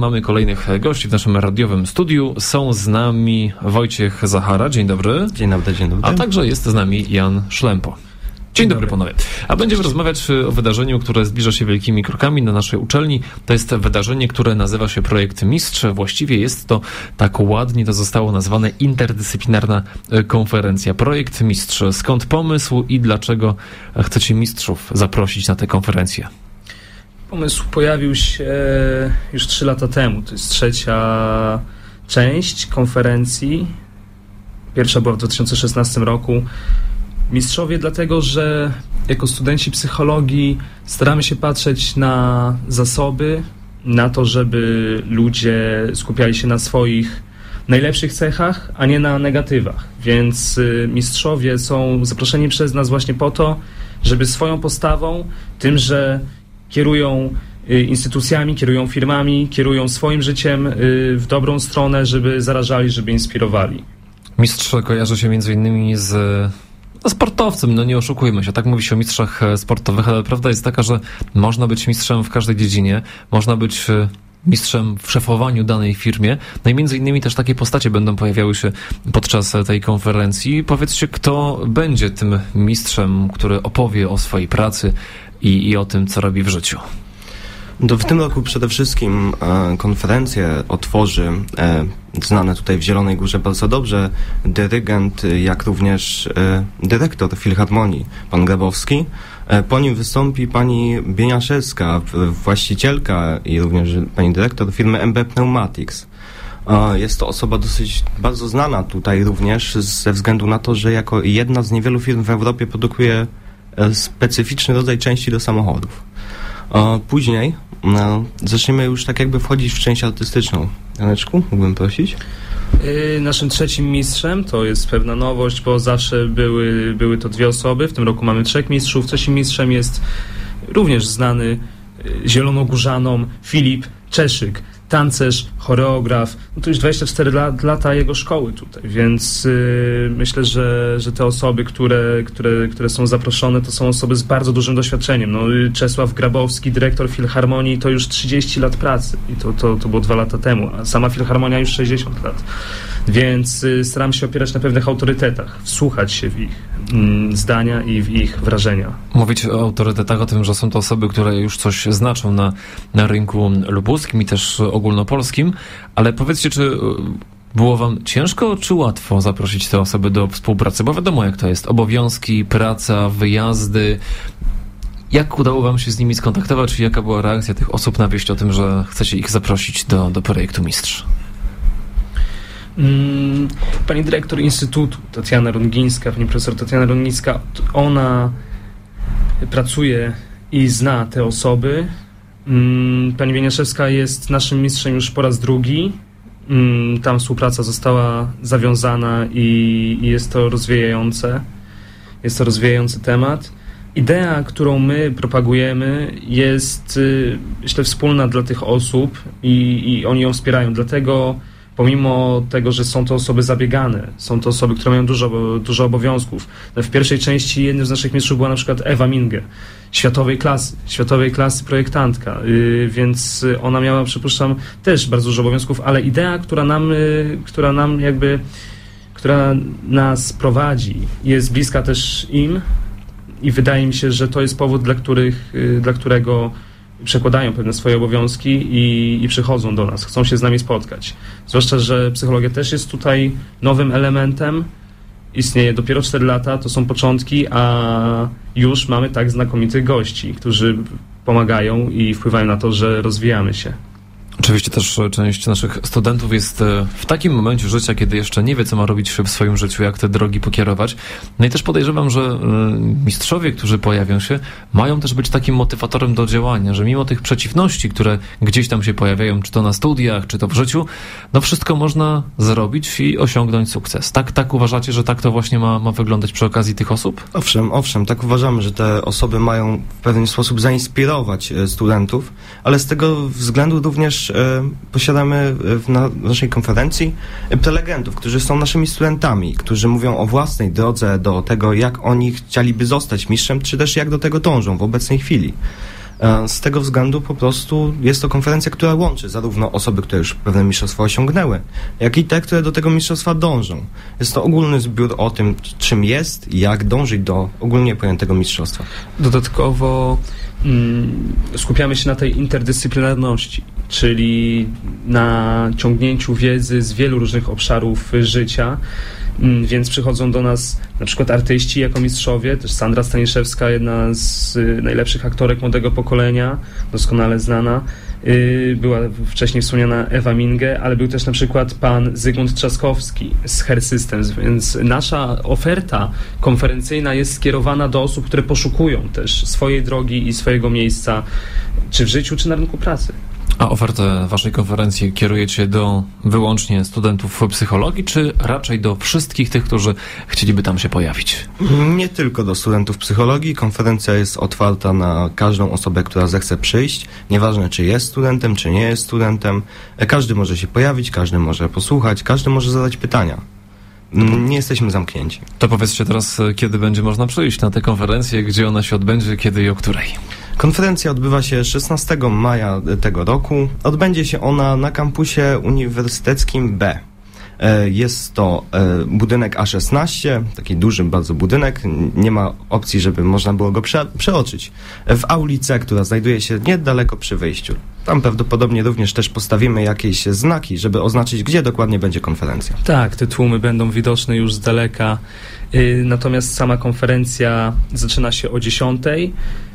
mamy kolejnych gości w naszym radiowym studiu. Są z nami Wojciech Zachara. Dzień dobry. Dzień dobry, dzień dobry. A także jest z nami Jan Szlempo. Dzień dobry panowie. A będziemy rozmawiać o wydarzeniu, które zbliża się wielkimi krokami na naszej uczelni. To jest wydarzenie, które nazywa się Projekt Mistrz. Właściwie jest to, tak ładnie to zostało nazwane, interdyscyplinarna konferencja. Projekt Mistrz. Skąd pomysł i dlaczego chcecie mistrzów zaprosić na tę konferencję? Pomysł pojawił się już 3 lata temu. To jest 3. część konferencji. Pierwsza była w 2016 roku. Mistrzowie dlatego, że jako studenci psychologii staramy się patrzeć na zasoby, na to, żeby ludzie skupiali się na swoich najlepszych cechach, a nie na negatywach. Więc mistrzowie są zaproszeni przez nas właśnie po to, żeby swoją postawą, tym, że kierują instytucjami, kierują firmami, kierują swoim życiem w dobrą stronę, żeby zarażali, żeby inspirowali. Mistrz kojarzy się między innymi z sportowcem, no nie oszukujmy się, tak mówi się o mistrzach sportowych, ale prawda jest taka, że można być mistrzem w każdej dziedzinie, można być mistrzem w szefowaniu danej firmie, no i między innymi też takie postacie będą pojawiały się podczas tej konferencji. Powiedzcie, kto będzie tym mistrzem, który opowie o swojej pracy i o tym, co robi w życiu. W tym roku przede wszystkim konferencję otworzy znany tutaj w Zielonej Górze bardzo dobrze dyrygent, jak również dyrektor Filharmonii, pan Grabowski. Po nim wystąpi pani Bieniaszewska, właścicielka i również pani dyrektor firmy MB Pneumatics. Jest to osoba dosyć bardzo znana tutaj również ze względu na to, że jako jedna z niewielu firm w Europie produkuje specyficzny rodzaj części do samochodów. Później zaczniemy już tak jakby wchodzić w część artystyczną. Janeczku, mógłbym prosić? Naszym 3. mistrzem to jest pewna nowość, bo zawsze były to 2 osoby. W tym roku mamy 3 mistrzów. 3. mistrzem jest również znany zielonogórzanom Filip Czeszyk, tancerz, choreograf. No to już 24 lata jego szkoły tutaj, więc myślę, że te osoby, które są zaproszone, to są osoby z bardzo dużym doświadczeniem. No, Czesław Grabowski, dyrektor Filharmonii, to już 30 lat pracy i to było 2 lata temu, a sama Filharmonia już 60 lat. Więc staram się opierać na pewnych autorytetach, wsłuchać się w ich zdania i w ich wrażenia. Mówić o autorytetach, o tym, że są to osoby, które już coś znaczą na rynku lubuskim i też ogólnopolskim, ale powiedzcie, czy było wam ciężko, czy łatwo zaprosić te osoby do współpracy? Bo wiadomo, jak to jest. Obowiązki, praca, wyjazdy. Jak udało wam się z nimi skontaktować i jaka była reakcja tych osób na wieść o tym, że chcecie ich zaprosić do projektu Mistrz? Pani dyrektor Instytutu, Tatiana Rungińska, pani profesor Tatiana Rungińska, ona pracuje i zna te osoby. Pani Bieniaszewska jest naszym mistrzem już po raz 2. Tam współpraca została zawiązana i jest to rozwijające. Jest to rozwijający temat. Idea, którą my propagujemy, jest, myślę, wspólna dla tych osób i oni ją wspierają. Dlatego pomimo tego, że są to osoby zabiegane, są to osoby, które mają dużo obowiązków. W pierwszej części jednym z naszych mistrzów była na przykład Ewa Minge, światowej klasy projektantka, więc ona miała, przypuszczam, też bardzo dużo obowiązków, ale idea, która nas prowadzi, jest bliska też im i wydaje mi się, że to jest powód, dla którego przekładają pewne swoje obowiązki i przychodzą do nas, chcą się z nami spotkać. Zwłaszcza, że psychologia też jest tutaj nowym elementem, istnieje dopiero 4 lata, to są początki, a już mamy tak znakomitych gości, którzy pomagają i wpływają na to, że rozwijamy się. Oczywiście też część naszych studentów jest w takim momencie życia, kiedy jeszcze nie wie, co ma robić w swoim życiu, jak te drogi pokierować. No i też podejrzewam, że mistrzowie, którzy pojawią się, mają też być takim motywatorem do działania, że mimo tych przeciwności, które gdzieś tam się pojawiają, czy to na studiach, czy to w życiu, no wszystko można zrobić i osiągnąć sukces. Tak uważacie, że tak to właśnie ma wyglądać przy okazji tych osób? Owszem, tak uważamy, że te osoby mają w pewien sposób zainspirować studentów, ale z tego względu również posiadamy na naszej konferencji prelegentów, którzy są naszymi studentami, którzy mówią o własnej drodze do tego, jak oni chcieliby zostać mistrzem, czy też jak do tego dążą w obecnej chwili. Z tego względu po prostu jest to konferencja, która łączy zarówno osoby, które już pewne mistrzostwa osiągnęły, jak i te, które do tego mistrzostwa dążą. Jest to ogólny zbiór o tym, czym jest i jak dążyć do ogólnie pojętego mistrzostwa. Dodatkowo skupiamy się na tej interdyscyplinarności, czyli na ciągnięciu wiedzy z wielu różnych obszarów życia, więc przychodzą do nas na przykład artyści jako mistrzowie, też Sandra Staniszewska, jedna z najlepszych aktorek młodego pokolenia, doskonale znana. Była wcześniej wspomniana Ewa Minge, ale był też na przykład pan Zygmunt Trzaskowski z Hair Systems, więc nasza oferta konferencyjna jest skierowana do osób, które poszukują też swojej drogi i swojego miejsca, czy w życiu, czy na rynku pracy. A ofertę waszej konferencji kierujecie do wyłącznie studentów psychologii, czy raczej do wszystkich tych, którzy chcieliby tam się pojawić? Nie tylko do studentów psychologii. Konferencja jest otwarta na każdą osobę, która zechce przyjść. Nieważne, czy jest studentem, czy nie jest studentem. Każdy może się pojawić, każdy może posłuchać, każdy może zadać pytania. Nie jesteśmy zamknięci. To powiedzcie teraz, kiedy będzie można przyjść na tę konferencję, gdzie ona się odbędzie, kiedy i o której? Konferencja odbywa się 16 maja tego roku. Odbędzie się ona na kampusie uniwersyteckim B. Jest to budynek A16, taki duży bardzo budynek. Nie ma opcji, żeby można było go przeoczyć. W auli C, która znajduje się niedaleko przy wyjściu. Tam prawdopodobnie również też postawimy jakieś znaki, żeby oznaczyć, gdzie dokładnie będzie konferencja. Tak, te tłumy będą widoczne już z daleka. Natomiast sama konferencja zaczyna się o 10:00.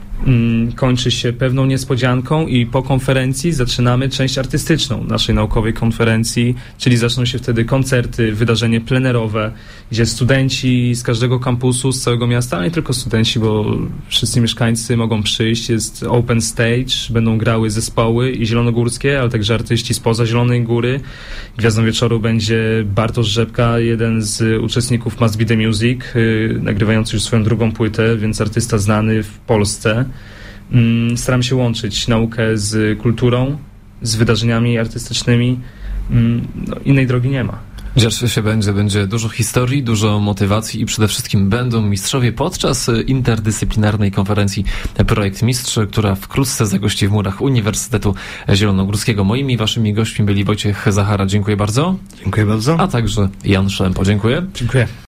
Kończy się pewną niespodzianką i po konferencji zaczynamy część artystyczną naszej naukowej konferencji, czyli zaczną się wtedy koncerty, wydarzenie plenerowe, gdzie studenci z każdego kampusu, z całego miasta, ale nie tylko studenci, bo wszyscy mieszkańcy mogą przyjść, jest open stage, będą grały zespoły i zielonogórskie, ale także artyści spoza Zielonej Góry. Gwiazdą wieczoru będzie Bartosz Rzepka, jeden z uczestników Must Be The Music, nagrywający już swoją drugą płytę, więc artysta znany w Polsce. Staram się łączyć naukę z kulturą, z wydarzeniami artystycznymi. Innej drogi nie ma. Dziać się będzie dużo historii, dużo motywacji i przede wszystkim będą mistrzowie podczas interdyscyplinarnej konferencji Projekt Mistrz, która wkrótce zagości w murach Uniwersytetu Zielonogórskiego. Moimi i waszymi gośćmi byli Wojciech Zachara. Dziękuję bardzo. Dziękuję bardzo. A także Jan Szlempo. Dziękuję. Dziękuję.